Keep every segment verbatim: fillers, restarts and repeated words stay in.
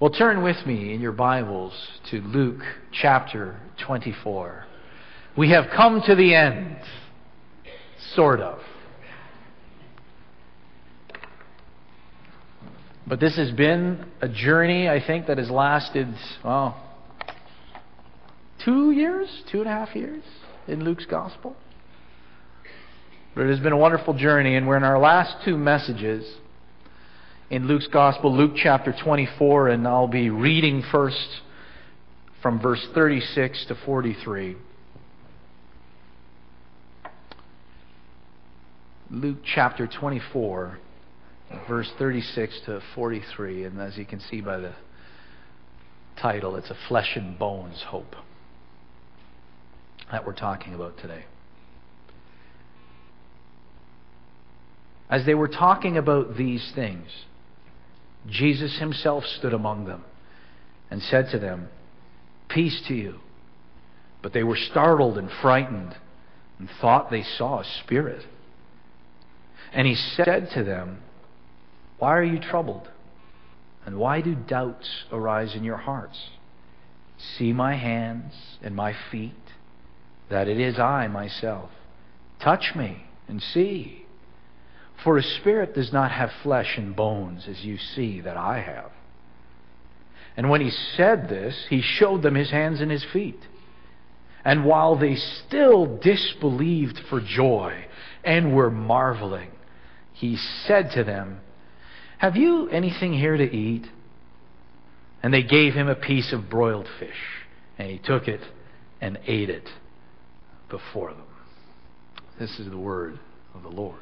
Well, turn with me in your Bibles to Luke chapter twenty-four. We have come to the end, sort of. But this has been a journey, I think, that has lasted, well, two years, two and a half years in Luke's Gospel. But it has been a wonderful journey, and we're in our last two messages in Luke's Gospel, Luke chapter twenty-four, and I'll be reading first from verse thirty-six to forty-three. Luke chapter twenty-four, verse thirty-six to forty-three, and as you can see by the title, it's a flesh and bones hope that we're talking about today. As they were talking about these things, Jesus himself stood among them and said to them, "Peace to you." But they were startled and frightened and thought they saw a spirit. And he said to them, "Why are you troubled? And why do doubts arise in your hearts? See my hands and my feet, that it is I myself. Touch me and see. For a spirit does not have flesh and bones, as you see that I have." And when he said this, he showed them his hands and his feet. And while they still disbelieved for joy and were marveling, he said to them, "Have you anything here to eat?" And they gave him a piece of broiled fish, and he took it and ate it before them. This is the word of the Lord.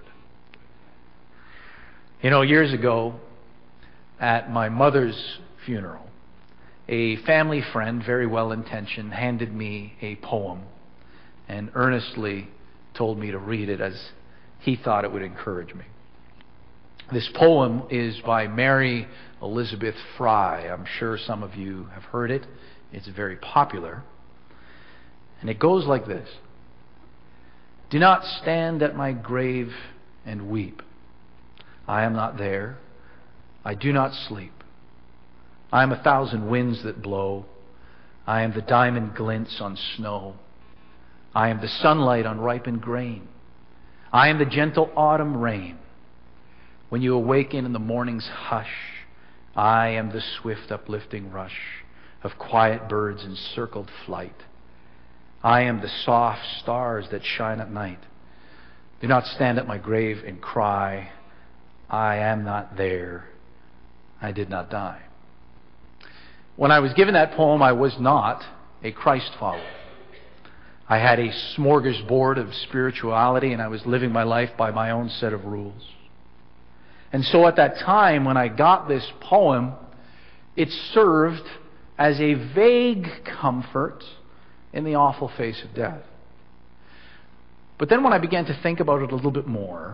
You know, years ago, at my mother's funeral, a family friend, very well-intentioned, handed me a poem and earnestly told me to read it as he thought it would encourage me. This poem is by Mary Elizabeth Fry. I'm sure some of you have heard it. It's very popular. And it goes like this. "Do not stand at my grave and weep. I am not there. I do not sleep. I am a thousand winds that blow. I am the diamond glints on snow. I am the sunlight on ripened grain. I am the gentle autumn rain. When you awaken in the morning's hush, I am the swift uplifting rush of quiet birds in circled flight. I am the soft stars that shine at night. Do not stand at my grave and cry, I am not there. I did not die." When I was given that poem, I was not a Christ follower. I had a smorgasbord of spirituality, and I was living my life by my own set of rules. And so at that time, when I got this poem, it served as a vague comfort in the awful face of death. But then when I began to think about it a little bit more,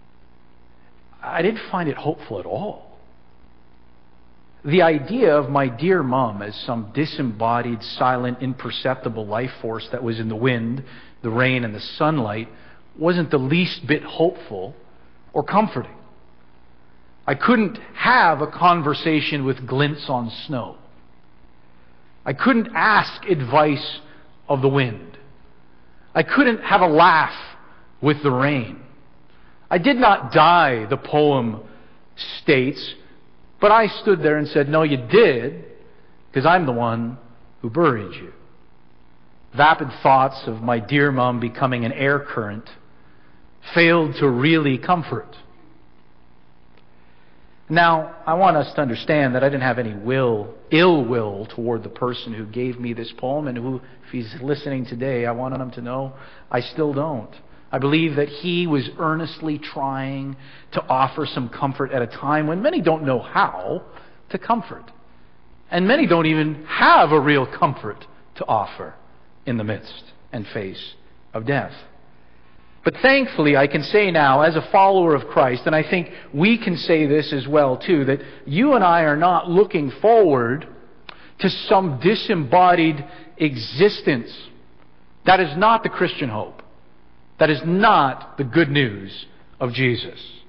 I didn't find it hopeful at all. The idea of my dear mom as some disembodied, silent, imperceptible life force that was in the wind, the rain, and the sunlight wasn't the least bit hopeful or comforting. I couldn't have a conversation with glints on snow. I couldn't ask advice of the wind. I couldn't have a laugh with the rain. I did not die, the poem states, but I stood there and said, "No, you did, because I'm the one who buried you." Vapid thoughts of my dear mom becoming an air current failed to really comfort. Now, I want us to understand that I didn't have any will, ill will toward the person who gave me this poem, and who, if he's listening today, I wanted him to know I still don't. I believe that he was earnestly trying to offer some comfort at a time when many don't know how to comfort. And many don't even have a real comfort to offer in the midst and face of death. But thankfully, I can say now, as a follower of Christ, and I think we can say this as well too, that you and I are not looking forward to some disembodied existence. That is not the Christian hope. That is not the good news of Jesus.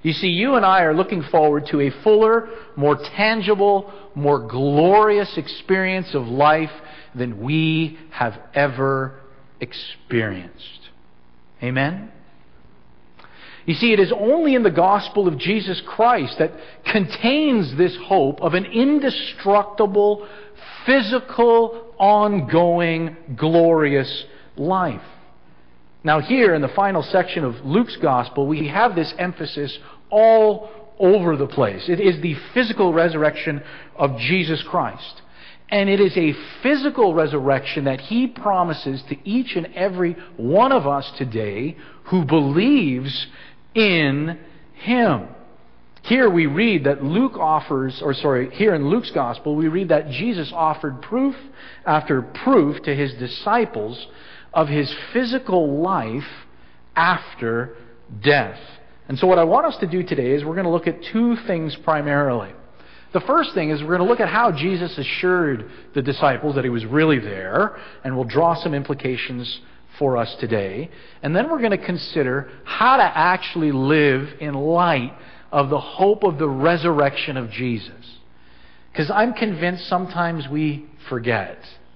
You see, you and I are looking forward to a fuller, more tangible, more glorious experience of life than we have ever experienced. Amen? You see, it is only in the gospel of Jesus Christ that contains this hope of an indestructible, physical, ongoing, glorious life. Now here in the final section of Luke's gospel, we have this emphasis all over the place. It is the physical resurrection of Jesus Christ. And it is a physical resurrection that He promises to each and every one of us today who believes in Him. Here we read that Luke offers, or sorry, here in Luke's gospel, we read that Jesus offered proof after proof to His disciples of His physical life after death. And so what I want us to do today is we're going to look at two things primarily. The first thing is we're going to look at how Jesus assured the disciples that He was really there, and we'll draw some implications for us today. And then we're going to consider how to actually live in light of the hope of the resurrection of Jesus. Because I'm convinced sometimes we forget,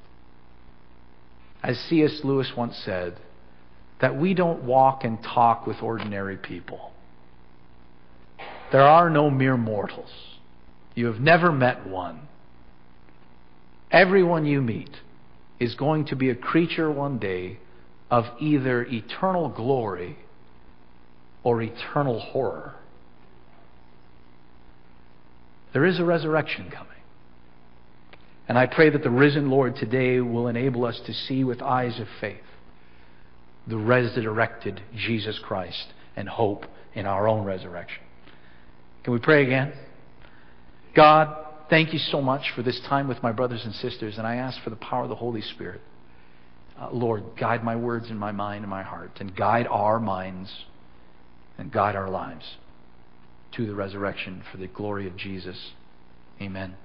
as C S Lewis once said, that we don't walk and talk with ordinary people. There are no mere mortals. You have never met one. Everyone you meet is going to be a creature one day of either eternal glory or eternal horror. There is a resurrection coming. And I pray that the risen Lord today will enable us to see with eyes of faith the resurrected Jesus Christ and hope in our own resurrection. Can we pray again? God, thank You so much for this time with my brothers and sisters, and I ask for the power of the Holy Spirit. Uh, Lord, guide my words in my mind and my heart, and guide our minds and guide our lives to the resurrection for the glory of Jesus. Amen.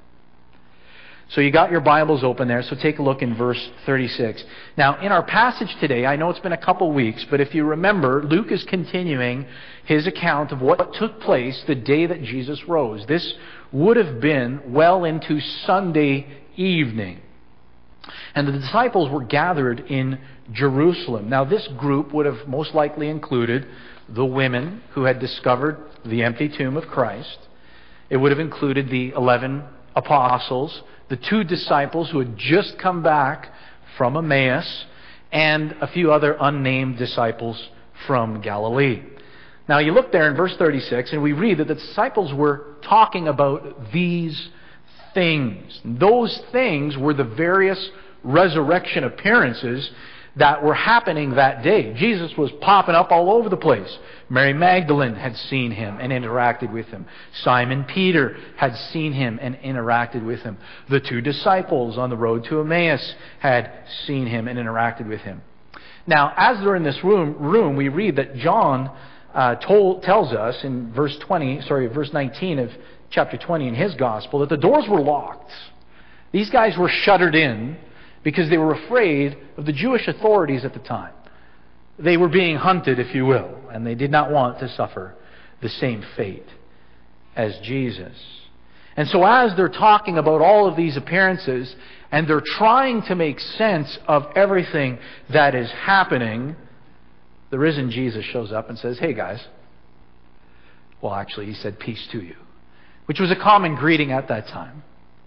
So you got your Bibles open there, so take a look in verse thirty-six. Now, in our passage today, I know it's been a couple weeks, but if you remember, Luke is continuing his account of what took place the day that Jesus rose. This would have been well into Sunday evening. And the disciples were gathered in Jerusalem. Now, this group would have most likely included the women who had discovered the empty tomb of Christ. It would have included the eleven apostles, the two disciples who had just come back from Emmaus, and a few other unnamed disciples from Galilee. Now you look there in verse thirty-six, and we read that the disciples were talking about these things. Those things were the various resurrection appearances that were happening that day. Jesus was popping up all over the place. Mary Magdalene had seen Him and interacted with Him. Simon Peter had seen Him and interacted with Him. The two disciples on the road to Emmaus had seen Him and interacted with Him. Now, as they're in this room, room we read that John uh, told, tells us in verse twenty, sorry, verse nineteen of chapter twenty in his gospel that the doors were locked. These guys were shuttered in because they were afraid of the Jewish authorities at the time. They were being hunted, if you will, and they did not want to suffer the same fate as Jesus. And so as they're talking about all of these appearances, and they're trying to make sense of everything that is happening, the risen Jesus shows up and says, "Hey guys." Well, actually, He said, "Peace to you," which was a common greeting at that time.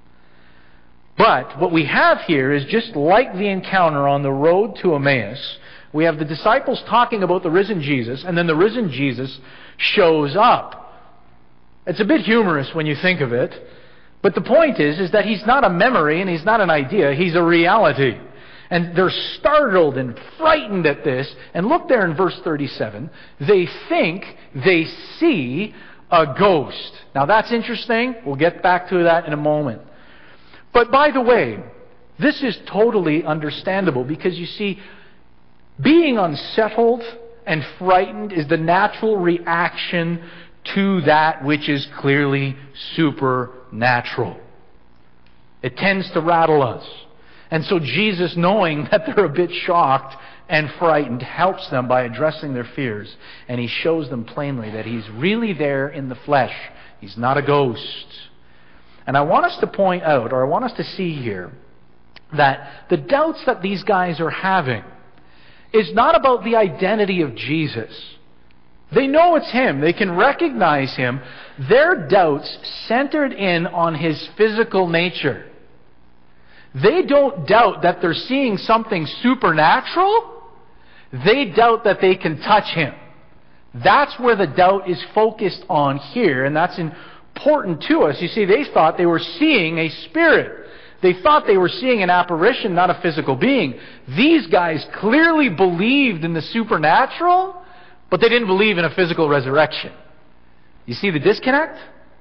But what we have here is just like the encounter on the road to Emmaus. We have the disciples talking about the risen Jesus, and then the risen Jesus shows up. It's a bit humorous when you think of it, but the point is, is that He's not a memory and He's not an idea, He's a reality. And they're startled and frightened at this. And look there in verse thirty-seven. They think they see a ghost. Now that's interesting. We'll get back to that in a moment. But by the way, this is totally understandable because you see, being unsettled and frightened is the natural reaction to that which is clearly supernatural. It tends to rattle us. And so Jesus, knowing that they're a bit shocked and frightened, helps them by addressing their fears. And He shows them plainly that He's really there in the flesh. He's not a ghost. And I want us to point out, or I want us to see here, that the doubts that these guys are having is not about the identity of Jesus. They know it's Him. They can recognize Him. Their doubts centered in on His physical nature. They don't doubt that they're seeing something supernatural. They doubt that they can touch Him. That's where the doubt is focused on here, and that's important to us. You see, they thought they were seeing a spirit. They thought they were seeing an apparition, not a physical being. These guys clearly believed in the supernatural, but they didn't believe in a physical resurrection. You see the disconnect?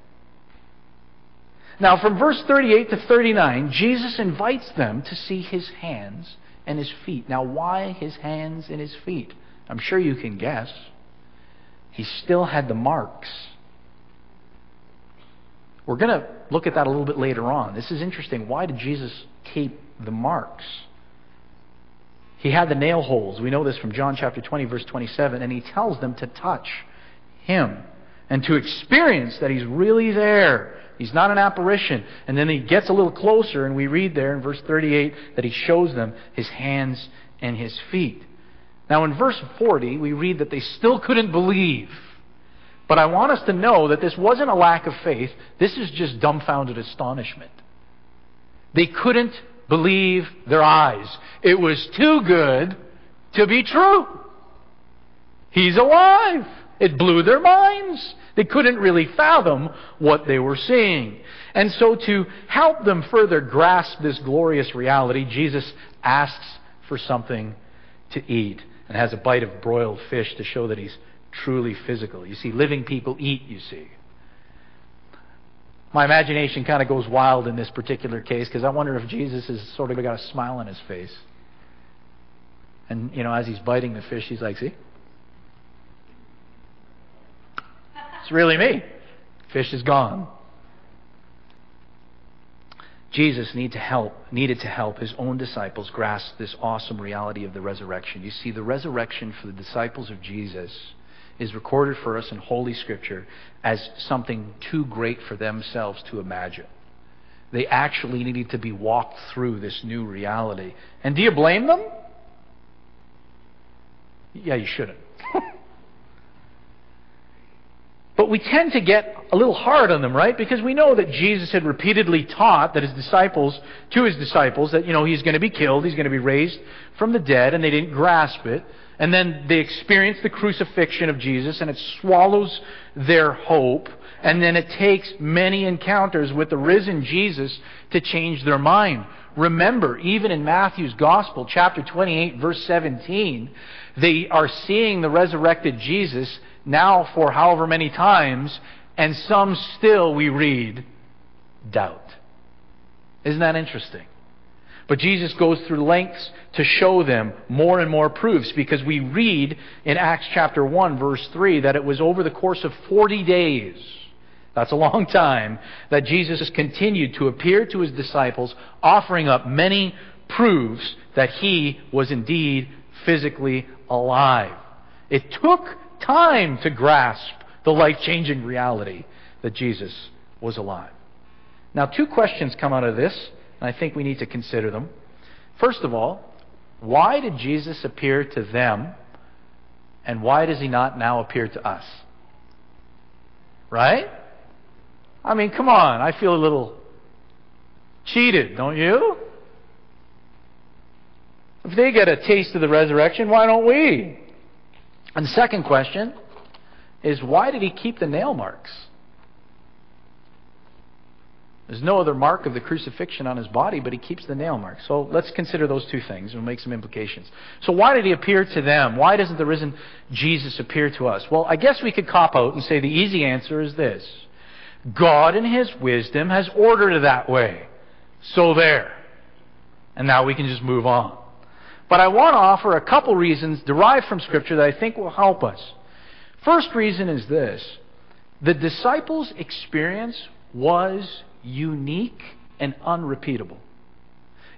Now, from verse thirty-eight to thirty-nine, Jesus invites them to see His hands and His feet. Now, why His hands and His feet? I'm sure you can guess. He still had the marks. We're going to look at that a little bit later on. This is interesting. Why did Jesus keep the marks? He had the nail holes. We know this from John chapter twenty, verse twenty-seven. And He tells them to touch Him and to experience that He's really there. He's not an apparition. And then He gets a little closer, and we read there in verse thirty-eight that He shows them His hands and His feet. Now in verse forty, we read that they still couldn't believe. But I want us to know that this wasn't a lack of faith. This is just dumbfounded astonishment. They couldn't believe their eyes. It was too good to be true. He's alive. It blew their minds. They couldn't really fathom what they were seeing. And so to help them further grasp this glorious reality, Jesus asks for something to eat and has a bite of broiled fish to show that He's truly physical. You see, living people eat, you see. My imagination kind of goes wild in this particular case because I wonder if Jesus has sort of got a smile on His face. And, you know, as He's biting the fish, He's like, see? It's really me. Fish is gone. Jesus need to help, needed to help His own disciples grasp this awesome reality of the resurrection. You see, the resurrection for the disciples of Jesus is recorded for us in Holy Scripture as something too great for themselves to imagine. They actually needed to be walked through this new reality. And do you blame them? Yeah, you shouldn't. But we tend to get a little hard on them, right? Because we know that Jesus had repeatedly taught that His disciples, to His disciples, that, you know, He's going to be killed, He's going to be raised from the dead, and they didn't grasp it. And then they experience the crucifixion of Jesus, and it swallows their hope. And then it takes many encounters with the risen Jesus to change their mind. Remember, even in Matthew's Gospel, chapter twenty-eight, verse seventeen, they are seeing the resurrected Jesus now for however many times, and some still, we read, doubt. Isn't that interesting? But Jesus goes through lengths to show them more and more proofs, because we read in Acts chapter one, verse three, that it was over the course of forty days, that's a long time, that Jesus continued to appear to His disciples, offering up many proofs that He was indeed physically alive. It took time to grasp the life-changing reality that Jesus was alive. Now, two questions come out of this, and I think we need to consider them. First of all, why did Jesus appear to them, and why does He not now appear to us? Right? I mean, come on, I feel a little cheated, don't you? If they get a taste of the resurrection, why don't we? And the second question is, why did He keep the nail marks? There's no other mark of the crucifixion on His body, but He keeps the nail marks. So let's consider those two things, and we'll make some implications. So why did He appear to them? Why doesn't the risen Jesus appear to us? Well, I guess we could cop out and say the easy answer is this. God in His wisdom has ordered it that way. So there. And now we can just move on. But I want to offer a couple reasons derived from Scripture that I think will help us. First reason is this. The disciples' experience was unique and unrepeatable.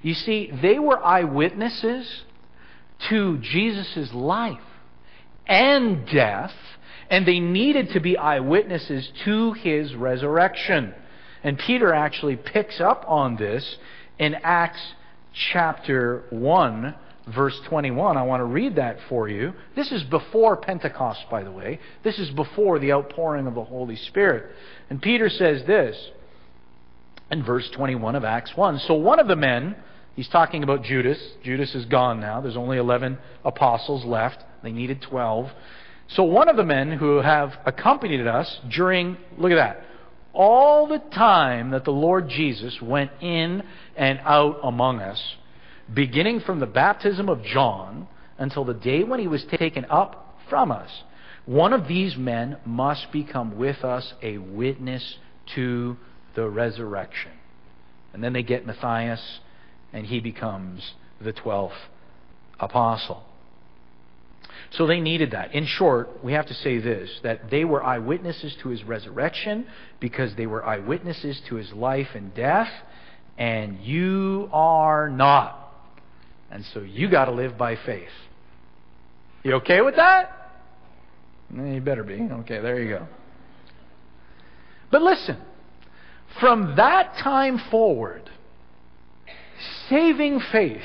You see, they were eyewitnesses to Jesus' life and death, and they needed to be eyewitnesses to His resurrection. And Peter actually picks up on this in Acts chapter one, verse twenty-one. I want to read that for you. This is before Pentecost, by the way. This is before the outpouring of the Holy Spirit. And Peter says this in verse twenty-one of Acts one. So one of the men, he's talking about Judas. Judas is gone now. There's only eleven apostles left. They needed twelve. So one of the men who have accompanied us during, look at that, all the time that the Lord Jesus went in and out among us, beginning from the baptism of John until the day when He was taken up from us, one of these men must become with us a witness to the resurrection. And then they get Matthias, and he becomes the twelfth apostle. So they needed that. In short, we have to say this, that they were eyewitnesses to His resurrection because they were eyewitnesses to His life and death, and you are not. And so you got to live by faith. You okay with that? You better be. Okay, there you go. But listen, from that time forward, saving faith,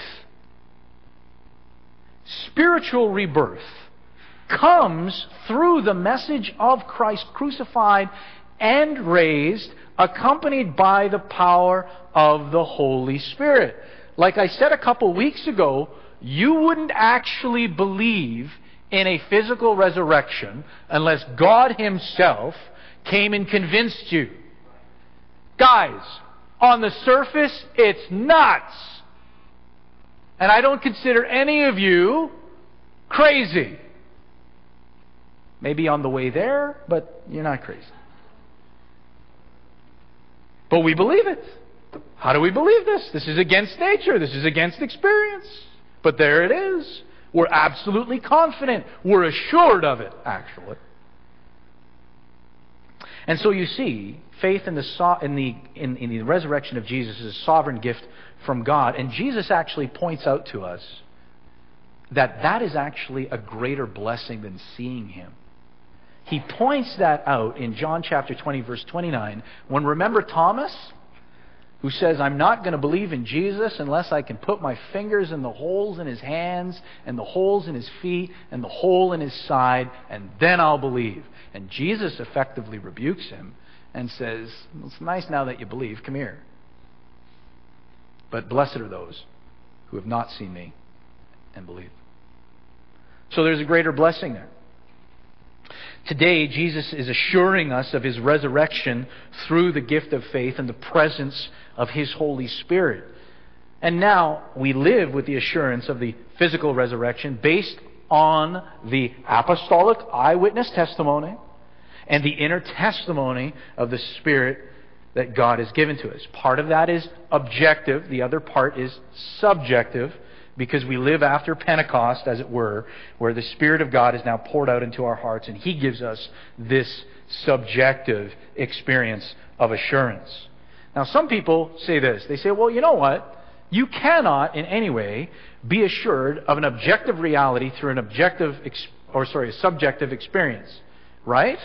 spiritual rebirth, comes through the message of Christ crucified and raised, accompanied by the power of the Holy Spirit. Like I said a couple weeks ago, you wouldn't actually believe in a physical resurrection unless God Himself came and convinced you. Guys, on the surface, it's nuts. And I don't consider any of you crazy. Maybe on the way there, but you're not crazy. But we believe it. How do we believe this? This is against nature. This is against experience. But there it is. We're absolutely confident. We're assured of it, actually. And so you see, faith in the so- in the in, in the resurrection of Jesus is a sovereign gift from God. And Jesus actually points out to us that that is actually a greater blessing than seeing Him. He points that out in John chapter twenty, verse twenty-nine, when, remember Thomas, who says, I'm not going to believe in Jesus unless I can put my fingers in the holes in His hands and the holes in His feet and the hole in His side, and then I'll believe. And Jesus effectively rebukes him and says, it's nice now that you believe, come here. But blessed are those who have not seen me and believe. So there's a greater blessing there. Today, Jesus is assuring us of His resurrection through the gift of faith and the presence of His Holy Spirit. And now we live with the assurance of the physical resurrection based on the apostolic eyewitness testimony and the inner testimony of the Spirit that God has given to us. Part of that is objective. The other part is subjective, because we live after Pentecost, as it were, where the Spirit of God is now poured out into our hearts, and He gives us this subjective experience of assurance. Now, some people say this. They say, well, you know what? You cannot in any way be assured of an objective reality through an objective, ex- or sorry, a subjective experience. Right?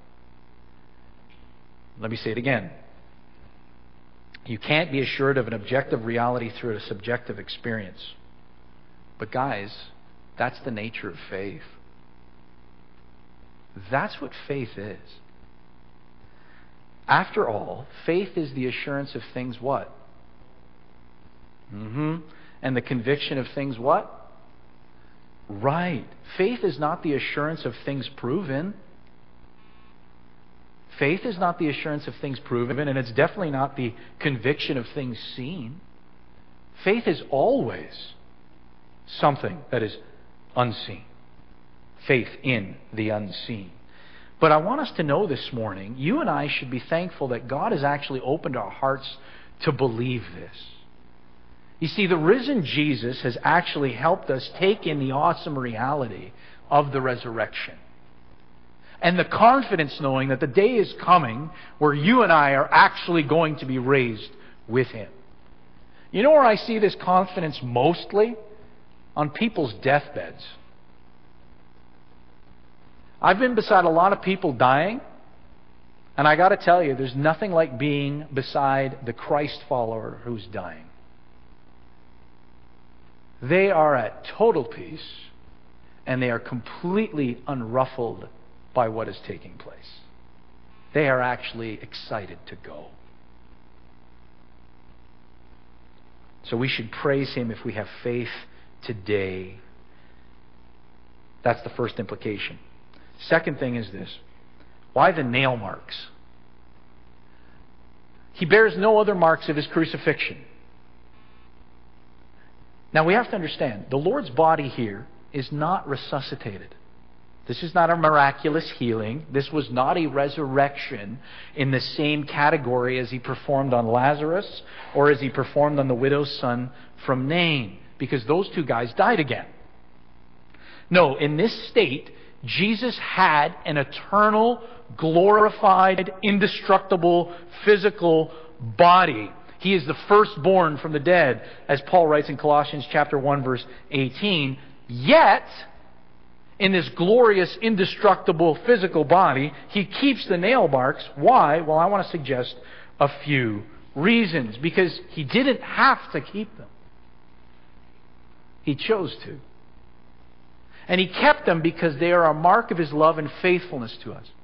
Let me say it again. You can't be assured of an objective reality through a subjective experience. But guys, that's the nature of faith. That's what faith is. After all, faith is the assurance of things what? Mm-hmm. And the conviction of things what? Right. Faith is not the assurance of things proven. Faith is not the assurance of things proven, and it's definitely not the conviction of things seen. Faith is always something that is unseen. Faith in the unseen. But I want us to know this morning, you and I should be thankful that God has actually opened our hearts to believe this. You see, the risen Jesus has actually helped us take in the awesome reality of the resurrection. And the confidence knowing that the day is coming where you and I are actually going to be raised with Him. You know where I see this confidence mostly? On people's deathbeds. I've been beside a lot of people dying, and I got to tell you, there's nothing like being beside the Christ follower who's dying. They are at total peace, and they are completely unruffled by what is taking place. They are actually excited to go. So we should praise Him if we have faith today. That's the first implication. Second thing is this. Why the nail marks? He bears no other marks of His crucifixion. Now we have to understand, the Lord's body here is not resuscitated. This is not a miraculous healing. This was not a resurrection in the same category as He performed on Lazarus or as He performed on the widow's son from Nain, because those two guys died again. No, in this state, Jesus had an eternal, glorified, indestructible, physical body. He is the firstborn from the dead, as Paul writes in Colossians chapter one, verse eighteen. Yet, in this glorious, indestructible, physical body, He keeps the nail marks. Why? Well, I want to suggest a few reasons. Because He didn't have to keep them. He chose to. And He kept them because they are a mark of His love and faithfulness to us.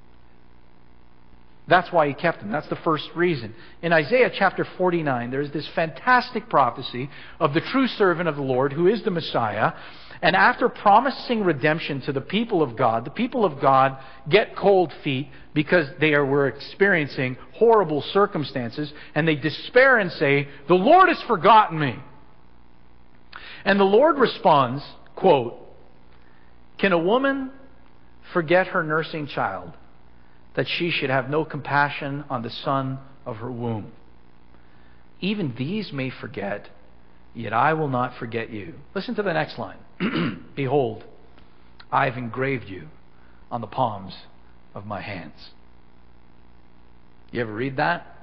That's why He kept them. That's the first reason. In Isaiah chapter forty-nine, there's this fantastic prophecy of the true servant of the Lord, who is the Messiah. And after promising redemption to the people of God, the people of God get cold feet because they are, were experiencing horrible circumstances, and they despair and say, "The Lord has forgotten me." And the Lord responds, quote, "Can a woman forget her nursing child, that she should have no compassion on the son of her womb? Even these may forget, yet I will not forget you." Listen to the next line. "Behold, I have engraved you on the palms of my hands." You ever read that?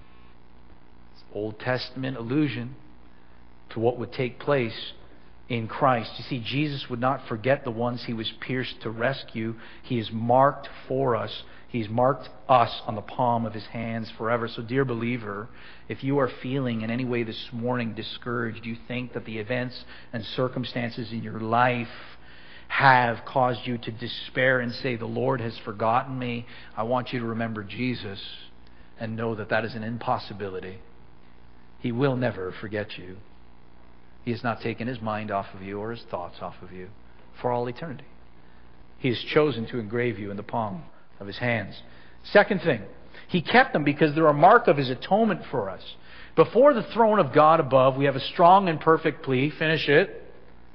It's Old Testament allusion to what would take place in Christ. You see, Jesus would not forget the ones He was pierced to rescue. He is marked for us. He's marked us on the palm of His hands forever. So, dear believer, if you are feeling in any way this morning discouraged, you think that the events and circumstances in your life have caused you to despair and say, "The Lord has forgotten me," I want you to remember Jesus and know that that is an impossibility. He will never forget you. He has not taken His mind off of you or His thoughts off of you for all eternity. He has chosen to engrave you in the palm of His hands. Second thing, He kept them because they're a mark of His atonement for us. Before the throne of God above, we have a strong and perfect plea. Finish it.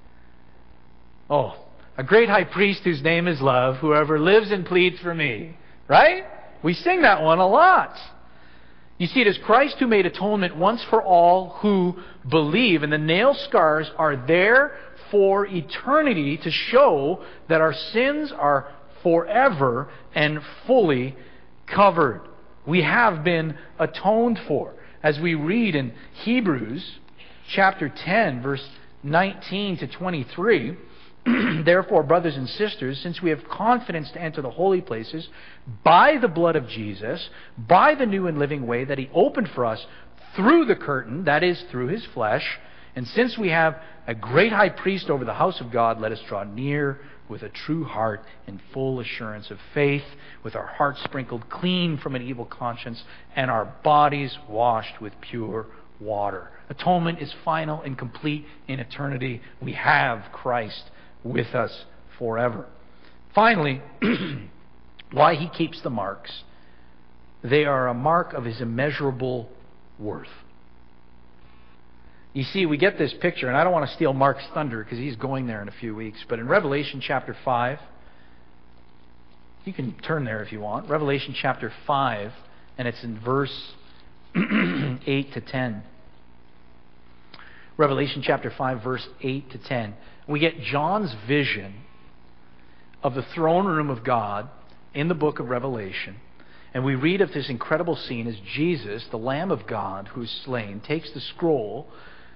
Oh, a great high priest whose name is love, whoever lives and pleads for me. Right? We sing that one a lot. You see, it is Christ who made atonement once for all who believe. And the nail scars are there for eternity to show that our sins are forever and fully covered. We have been atoned for. As we read in Hebrews chapter ten, verse nineteen to twenty-three, "Therefore, brothers and sisters, since we have confidence to enter the holy places by the blood of Jesus, by the new and living way that He opened for us through the curtain, that is, through His flesh, and since we have a great high priest over the house of God, let us draw near with a true heart in full assurance of faith, with our hearts sprinkled clean from an evil conscience, and our bodies washed with pure water." Atonement is final and complete in eternity. We have Christ with us forever. Finally, why He keeps the marks. They are a mark of His immeasurable worth. You see, we get this picture, and I don't want to steal Mark's thunder because he's going there in a few weeks, but in Revelation chapter five, you can turn there if you want. Revelation chapter five, and it's in verse eight to ten. Revelation chapter five, verse eight to ten. We get John's vision of the throne room of God in the book of Revelation. And we read of this incredible scene as Jesus, the Lamb of God who is slain, takes the scroll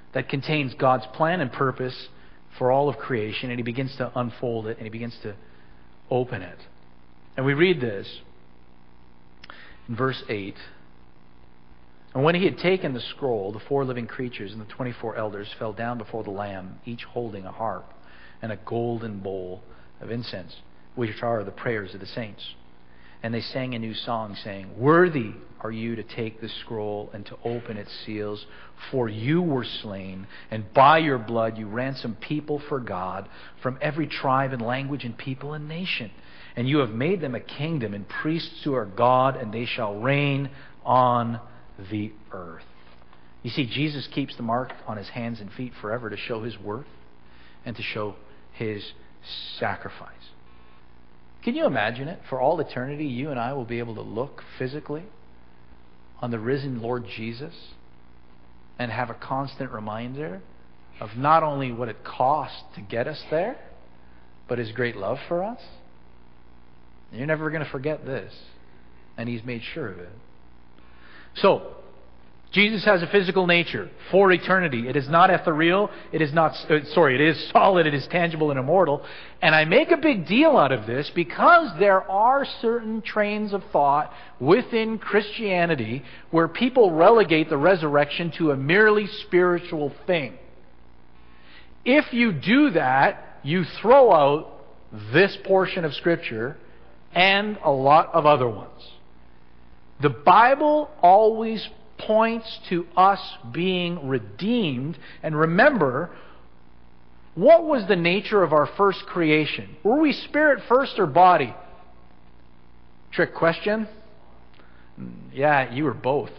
that contains God's plan and purpose for all of creation, and he begins to unfold it, and he begins to open it. And we read this in verse eight. And when he had taken the scroll, the four living creatures and the twenty-four elders fell down before the Lamb, each holding a harp and a golden bowl of incense, which are the prayers of the saints. And they sang a new song, saying, Worthy are you to take the scroll and to open its seals, for you were slain, and by your blood you ransomed people for God from every tribe and language and people and nation. And you have made them a kingdom and priests to our God, and they shall reign on the earth. You see, Jesus keeps the mark on his hands and feet forever to show his worth and to show his sacrifice. Can you imagine it? For all eternity, you and I will be able to look physically on the risen Lord Jesus and have a constant reminder of not only what it cost to get us there, but his great love for us. You're never going to forget this. And he's made sure of it. So, Jesus has a physical nature for eternity. It is not ethereal. It is not, uh, sorry, it is solid. It is tangible and immortal. And I make a big deal out of this because there are certain trains of thought within Christianity where people relegate the resurrection to a merely spiritual thing. If you do that, you throw out this portion of Scripture and a lot of other ones. The Bible always points to us being redeemed. And remember, what was the nature of our first creation? Were we spirit first or body? Trick question. Yeah, you were both.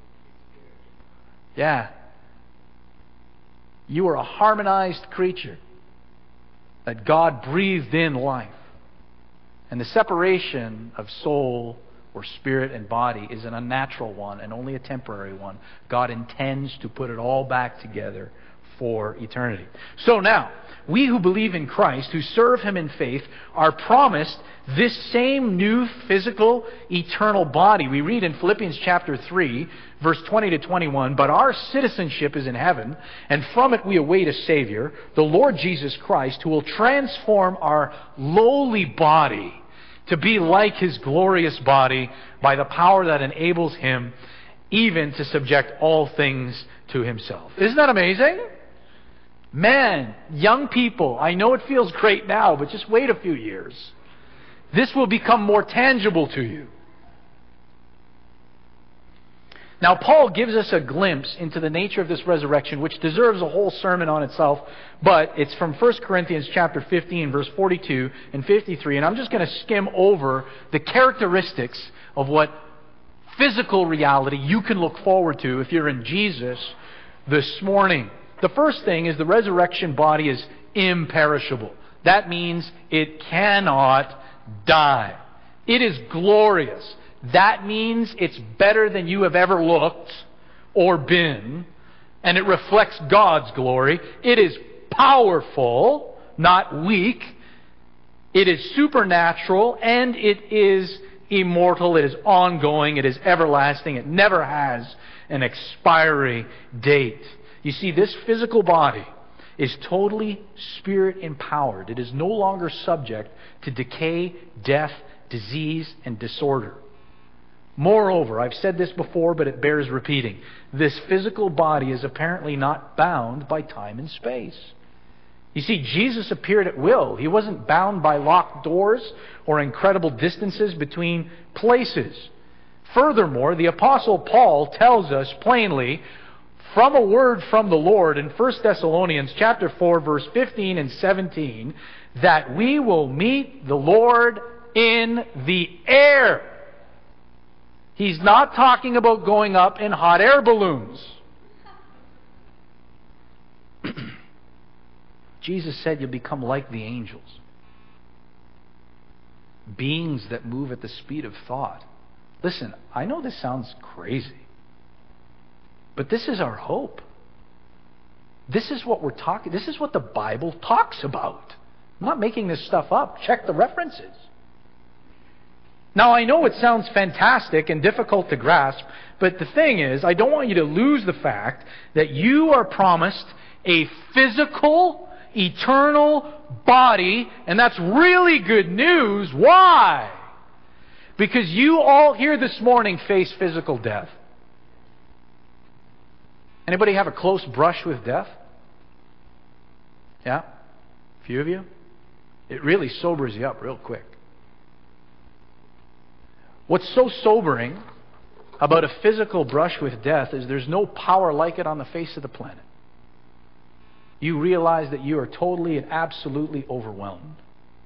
Yeah. You were a harmonized creature that God breathed in life. And the separation of soul or spirit and body is an unnatural one and only a temporary one. God intends to put it all back together for eternity. So now, we who believe in Christ, who serve him in faith, are promised this same new physical, eternal body. We read in Philippians chapter three, verse twenty to twenty-one, But our citizenship is in heaven, and from it we await a Savior, the Lord Jesus Christ, who will transform our lowly body to be like his glorious body by the power that enables him even to subject all things to himself. Isn't that amazing? Man, young people, I know it feels great now, but just wait a few years. This will become more tangible to you. Now, Paul gives us a glimpse into the nature of this resurrection, which deserves a whole sermon on itself, but it's from First Corinthians chapter fifteen, verse forty-two and fifty-three, and I'm just going to skim over the characteristics of what physical reality you can look forward to if you're in Jesus this morning. The first thing is the resurrection body is imperishable. That means it cannot die. It is glorious. That means it's better than you have ever looked or been, and it reflects God's glory. It is powerful, not weak. It is supernatural, and it is immortal. It is ongoing. It is everlasting. It never has an expiry date. You see, this physical body is totally Spirit-empowered. It is no longer subject to decay, death, disease, and disorder. Moreover, I've said this before, but it bears repeating. This physical body is apparently not bound by time and space. You see, Jesus appeared at will. He wasn't bound by locked doors or incredible distances between places. Furthermore, the Apostle Paul tells us plainly from a word from the Lord in First Thessalonians chapter four, verse fifteen and seventeen, that we will meet the Lord in the air. He's not talking about going up in hot air balloons. Jesus said you'll become like the angels. Beings that move at the speed of thought. Listen, I know this sounds crazy, but this is our hope. This is what we're talking, this is what the Bible talks about. I'm not making this stuff up. Check the references. Now, I know it sounds fantastic and difficult to grasp, but the thing is, I don't want you to lose the fact that you are promised a physical, eternal body, and that's really good news. Why? Because you all here this morning face physical death. Anybody have a close brush with death? Yeah? A few of you? It really sobers you up real quick. What's so sobering about a physical brush with death is there's no power like it on the face of the planet. You realize that you are totally and absolutely overwhelmed.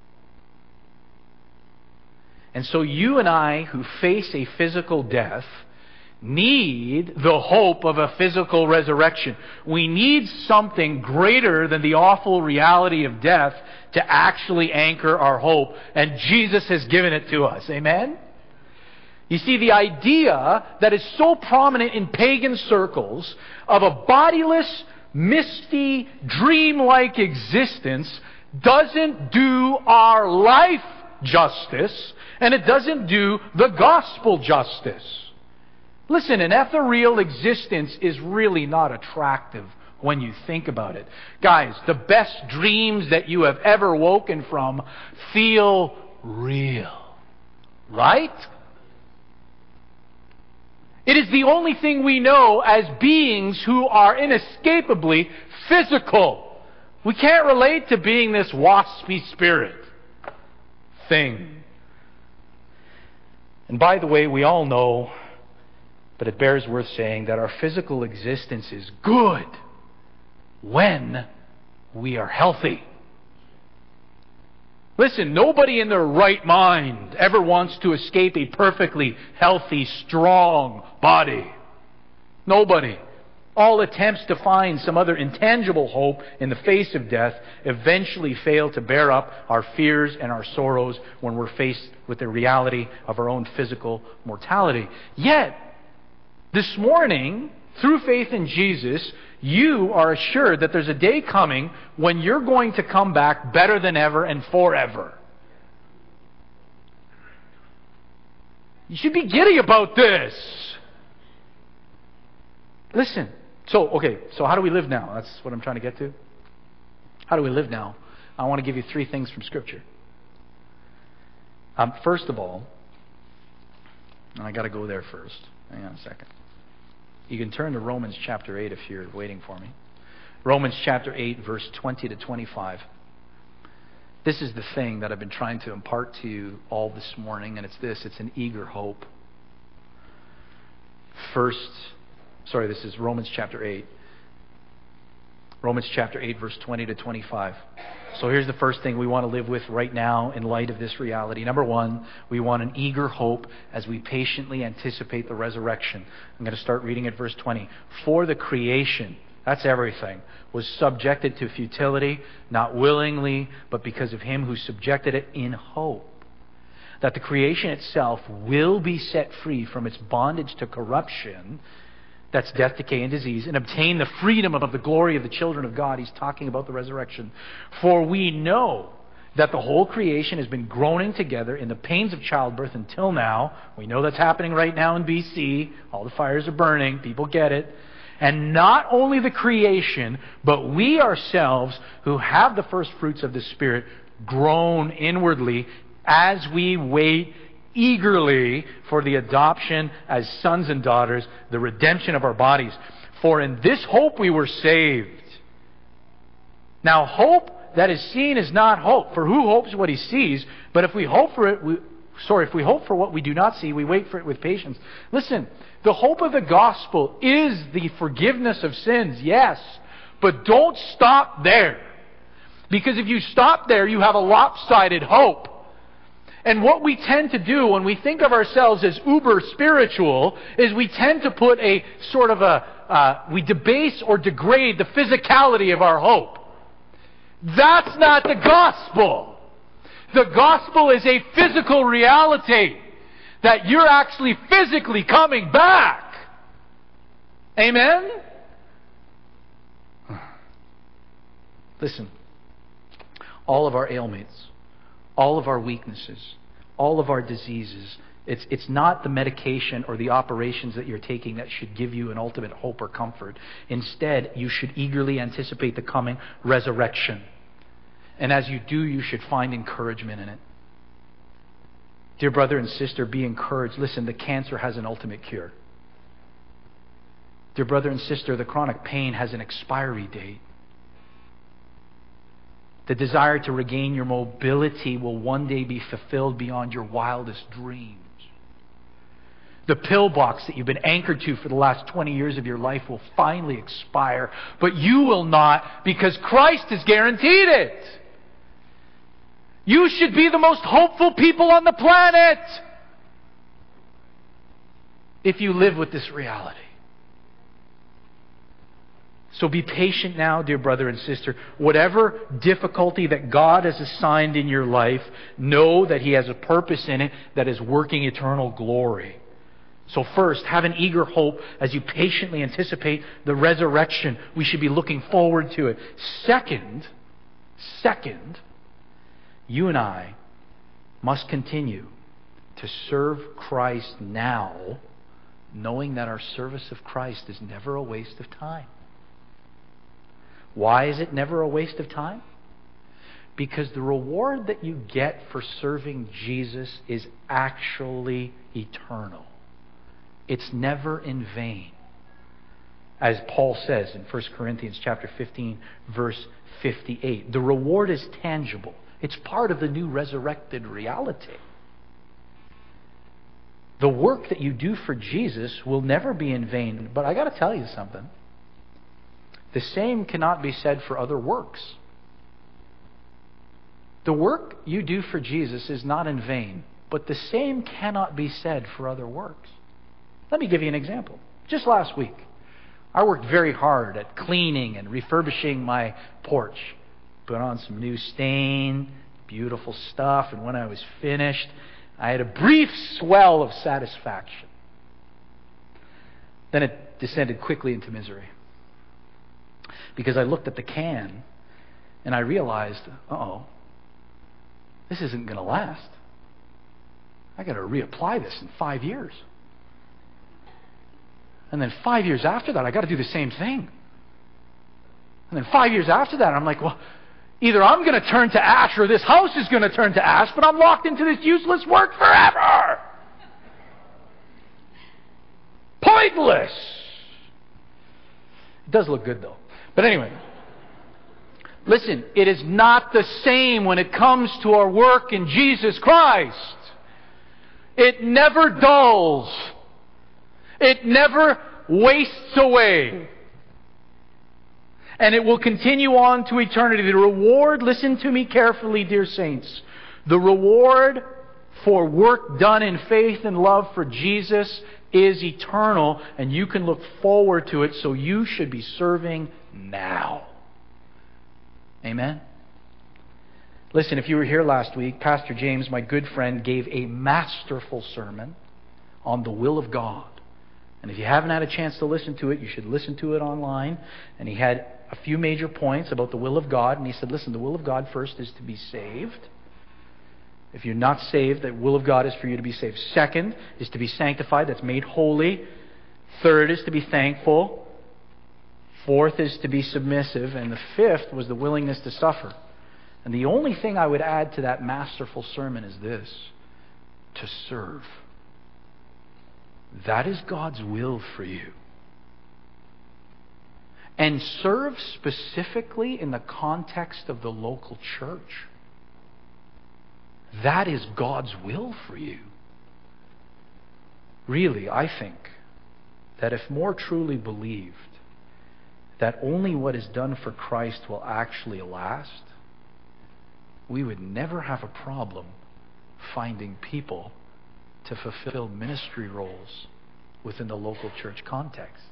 And so you and I, who face a physical death, need the hope of a physical resurrection. We need something greater than the awful reality of death to actually anchor our hope. And Jesus has given it to us. Amen? You see, the idea that is so prominent in pagan circles of a bodiless, misty, dreamlike existence doesn't do our life justice, and it doesn't do the gospel justice. Listen, an ethereal existence is really not attractive when you think about it. Guys, the best dreams that you have ever woken from feel real. Right? It is the only thing we know as beings who are inescapably physical. We can't relate to being this waspy spirit thing. And by the way, we all know, but it bears worth saying, that our physical existence is good when we are healthy. Listen, nobody in their right mind ever wants to escape a perfectly healthy, strong body. Nobody. All attempts to find some other intangible hope in the face of death eventually fail to bear up our fears and our sorrows when we're faced with the reality of our own physical mortality. Yet, this morning, through faith in Jesus, you are assured that there's a day coming when you're going to come back better than ever and forever. You should be giddy about this. Listen. So, okay, so how do we live now? That's what I'm trying to get to. How do we live now? I want to give you three things from Scripture. Um, first of all, and I got to go there first. Hang on a second. You can turn to Romans chapter eight if you're waiting for me. Romans chapter eight, verse twenty to twenty-five. This is the thing that I've been trying to impart to you all this morning, and it's this. It's an eager hope. First, sorry, this is Romans chapter eight. Romans chapter eight, verse twenty to twenty-five. So here's the first thing we want to live with right now in light of this reality. Number one, we want an eager hope as we patiently anticipate the resurrection. I'm going to start reading at verse twenty. For the creation, that's everything, was subjected to futility, not willingly, but because of Him who subjected it in hope, that the creation itself will be set free from its bondage to corruption, that's death, decay, and disease, and obtain the freedom of the glory of the children of God. He's talking about the resurrection. For we know that the whole creation has been groaning together in the pains of childbirth until now. We know that's happening right now in B C. All the fires are burning. People get it. And not only the creation, but we ourselves who have the first fruits of the Spirit groan inwardly as we wait eagerly for the adoption as sons and daughters, the redemption of our bodies. For in this hope we were saved. Now, hope that is seen is not hope. For who hopes what he sees? But if we hope for it, we, sorry, if we hope for what we do not see, we wait for it with patience. Listen, the hope of the gospel is the forgiveness of sins, yes. But don't stop there. Because if you stop there, you have a lopsided hope. And what we tend to do when we think of ourselves as uber spiritual is we tend to put a sort of a, uh, we debase or degrade the physicality of our hope. That's not the gospel. The gospel is a physical reality that you're actually physically coming back. Amen? Listen, all of our ailments, all of our weaknesses, all of our diseases. It's, it's not the medication or the operations that you're taking that should give you an ultimate hope or comfort. Instead, you should eagerly anticipate the coming resurrection. And as you do, you should find encouragement in it. Dear brother and sister, be encouraged. Listen, the cancer has an ultimate cure. Dear brother and sister, the chronic pain has an expiry date. The desire to regain your mobility will one day be fulfilled beyond your wildest dreams. The pill box that you've been anchored to for the last twenty years of your life will finally expire, but you will not, because Christ has guaranteed it. You should be the most hopeful people on the planet if you live with this reality. So be patient now, dear brother and sister. Whatever difficulty that God has assigned in your life, know that He has a purpose in it that is working eternal glory. So first, have an eager hope as you patiently anticipate the resurrection. We should be looking forward to it. Second, second, you and I must continue to serve Christ now, knowing that our service of Christ is never a waste of time. Why is it never a waste of time? Because the reward that you get for serving Jesus is actually eternal. It's never in vain. As Paul says in First Corinthians chapter fifteen, verse fifty-eight, the reward is tangible. It's part of the new resurrected reality. The work that you do for Jesus will never be in vain. But I got to tell you something. The same cannot be said for other works. The work you do for Jesus is not in vain, but the same cannot be said for other works. Let me give you an example. Just last week, I worked very hard at cleaning and refurbishing my porch. Put on some new stain, beautiful stuff, and when I was finished, I had a brief swell of satisfaction. Then it descended quickly into misery. Because I looked at the can and I realized, uh-oh, this isn't going to last. I got to reapply this in five years. And then five years after that, I got to do the same thing. And then five years after that, I'm like, well, either I'm going to turn to ash or this house is going to turn to ash, but I'm locked into this useless work forever. Pointless. It does look good, though. But anyway, listen, it is not the same when it comes to our work in Jesus Christ. It never dulls. It never wastes away. And it will continue on to eternity. The reward, listen to me carefully, dear saints. The reward for work done in faith and love for Jesus is eternal, and you can look forward to it, so you should be serving now. Amen? Listen, if you were here last week, Pastor James, my good friend, gave a masterful sermon on the will of God. And if you haven't had a chance to listen to it, you should listen to it online. And he had a few major points about the will of God. And he said, listen, the will of God first is to be saved. If you're not saved, the will of God is for you to be saved. Second is to be sanctified. That's made holy. Third is to be thankful. Fourth is to be submissive. And the fifth was the willingness to suffer. And the only thing I would add to that masterful sermon is this: to serve. That is God's will for you. And serve specifically in the context of the local church. That is God's will for you. Really, I think that if more truly believed that only what is done for Christ will actually last, we would never have a problem finding people to fulfill ministry roles within the local church context.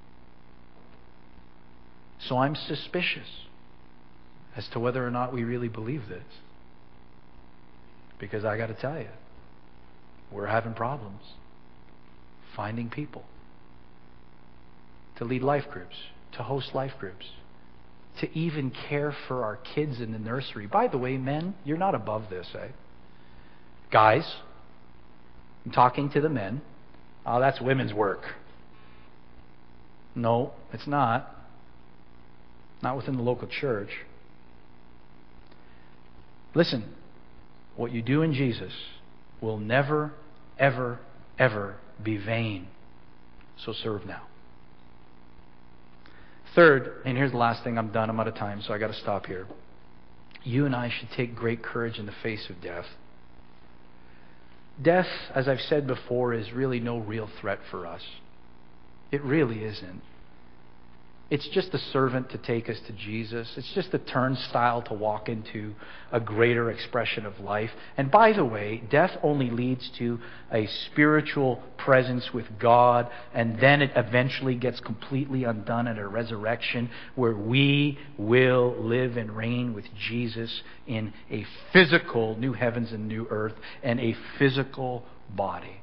So I'm suspicious as to whether or not we really believe this. Because I got to tell you, we're having problems finding people to lead life groups, to host life groups, to even care for our kids in the nursery. By the way, men, you're not above this, eh? Guys, I'm talking to the men. Oh, that's women's work. No, it's not. Not within the local church. Listen, what you do in Jesus will never, ever, ever be vain. So serve now. Third, and here's the last thing, I'm done, I'm out of time, so I got to stop here. You and I should take great courage in the face of death. Death, as I've said before, is really no real threat for us. It really isn't. It's just a servant to take us to Jesus. It's just a turnstile to walk into a greater expression of life. And by the way, death only leads to a spiritual presence with God, and then it eventually gets completely undone at a resurrection where we will live and reign with Jesus in a physical new heavens and new earth and a physical body.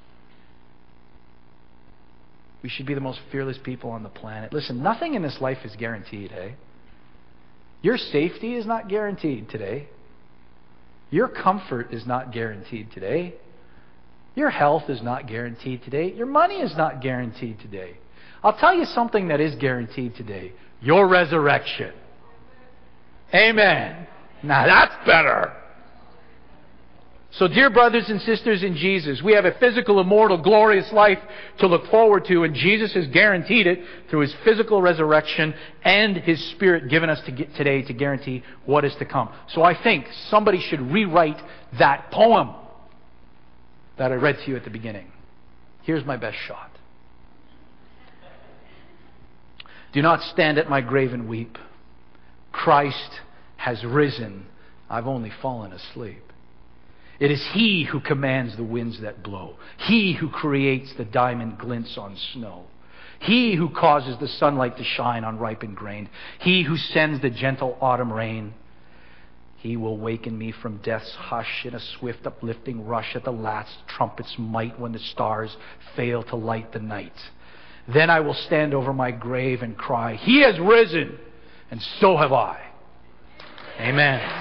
We should be the most fearless people on the planet. Listen, nothing in this life is guaranteed, eh? Your safety is not guaranteed today. Your comfort is not guaranteed today. Your health is not guaranteed today. Your money is not guaranteed today. I'll tell you something that is guaranteed today. Your resurrection. Amen. Now that's better. So dear brothers and sisters in Jesus, we have a physical, immortal, glorious life to look forward to, and Jesus has guaranteed it through His physical resurrection and His Spirit given us to get today to guarantee what is to come. So I think somebody should rewrite that poem that I read to you at the beginning. Here's my best shot. Do not stand at my grave and weep. Christ has risen. I've only fallen asleep. It is He who commands the winds that blow. He who creates the diamond glints on snow. He who causes the sunlight to shine on ripened grain. He who sends the gentle autumn rain. He will waken me from death's hush in a swift uplifting rush at the last trumpet's might when the stars fail to light the night. Then I will stand over my grave and cry, He has risen, and so have I. Amen.